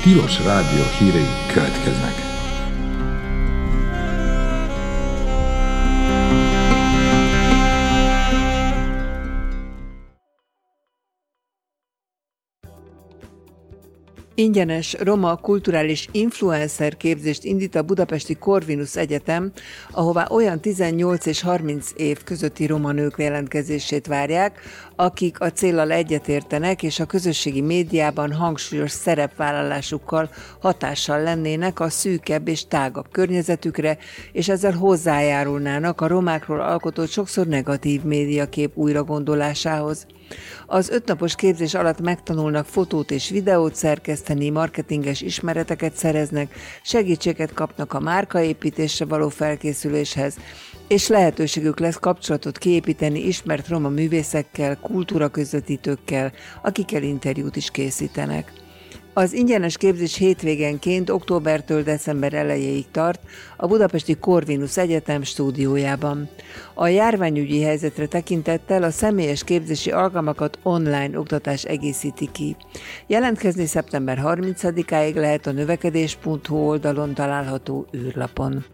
Tilos Rádió hírei következnek. Ingyenes roma kulturális influencer képzést indít a budapesti Corvinus Egyetem, ahová olyan 18 és 30 év közötti roma nők jelentkezését várják, akik a céllal egyetértenek, és a közösségi médiában hangsúlyos szerepvállalásukkal hatással lennének a szűkebb és tágabb környezetükre, és ezzel hozzájárulnának a romákról alkotott sokszor negatív médiakép újragondolásához. Az 5 napos képzés alatt megtanulnak fotót és videót szerkeszteni, marketinges ismereteket szereznek, segítséget kapnak a márkaépítésre való felkészüléshez, és lehetőségük lesz kapcsolatot kiépíteni ismert roma művészekkel, kultúraközvetítőkkel, akikkel interjút is készítenek. Az ingyenes képzés hétvégenként októbertől december elejéig tart a budapesti Corvinus Egyetem stúdiójában. A járványügyi helyzetre tekintettel a személyes képzési alkalmakat online oktatás egészíti ki. Jelentkezni szeptember 30-áig lehet a növekedés.hu oldalon található űrlapon.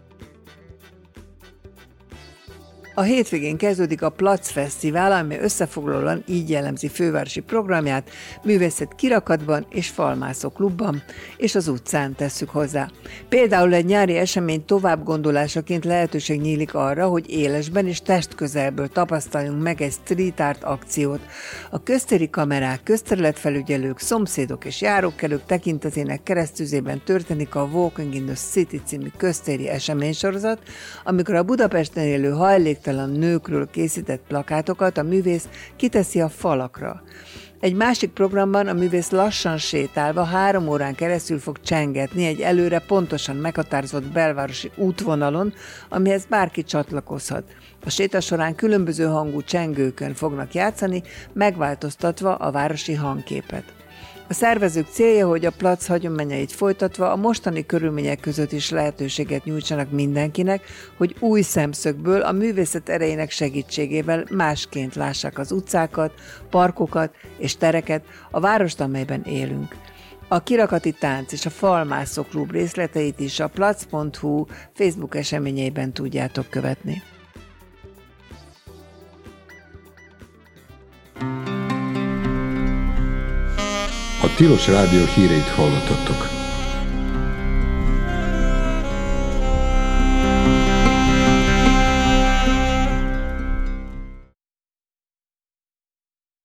A hétvégén kezdődik a Plac Fesztivál, amely összefoglalóan így jellemzi fővárosi programját, művészet kirakatban és falmászó klubban, és az utcán tesszük hozzá. Például egy nyári esemény továbbgondolásaként lehetőség nyílik arra, hogy élesben és testközelből tapasztaljunk meg egy street art akciót. A köztéri kamerák, közterületfelügyelők, szomszédok és járókelők tekintetének keresztüzében történik a Walking in the City című köztéri eseménysorozat, amikor a Budapesten élő hajléktalan nőkről készített plakátokat a művész kiteszi a falakra. Egy másik programban a művész lassan sétálva 3 órán keresztül fog csengetni egy előre pontosan meghatározott belvárosi útvonalon, amihez bárki csatlakozhat. A séta során különböző hangú csengőkön fognak játszani, megváltoztatva a városi hangképet. A szervezők célja, hogy a plac hagyományait folytatva a mostani körülmények között is lehetőséget nyújtsanak mindenkinek, hogy új szemszögből a művészet erejének segítségével másként lássák az utcákat, parkokat és tereket, a várost, amelyben élünk. A kirakati tánc és a falmászó klub részleteit is a plac.hu Facebook eseményeiben tudjátok követni. A Tilos Rádió híreit hallottattok.